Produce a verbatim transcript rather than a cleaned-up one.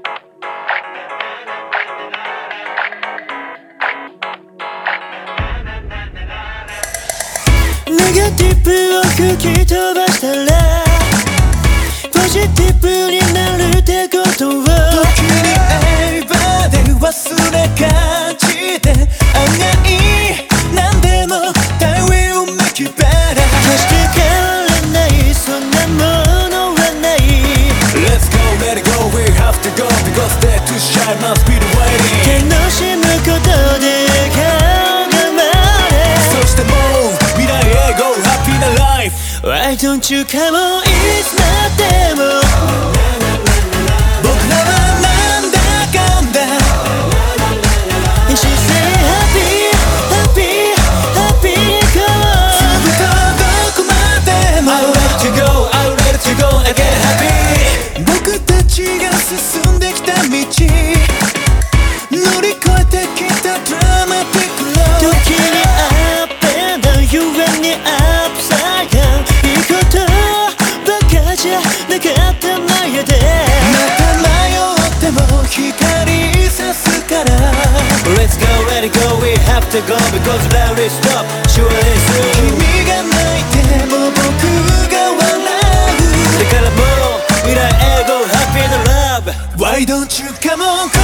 ネガティブを吹き飛ばしたらポジティブになるってことを時に会えばで忘れがちで案外何でも大上を向きばら決して変わらないそんなものはない Let's go, let it go, we have to go Because there to shine must be the waiting 楽しむことで考まれそしてもう未来へ Go happy na life Why don't you come on いつまでも僕らはなんだかんだ She say happy, happy, happy 行こうずっとどこまでも I'll let you go, I'll let you go and get happy 僕たちが進んできた道乗り越えてきたドラマティックロード時にアップエンダウンゆえにアップサイドダウンいいことばかじゃなかった前でまた迷っても光さすから Let's go, let it go, we have to go Because love is stop, sure is soon 君が泣いても僕が笑うだからもう未来へ Go happy na love Why don't you come on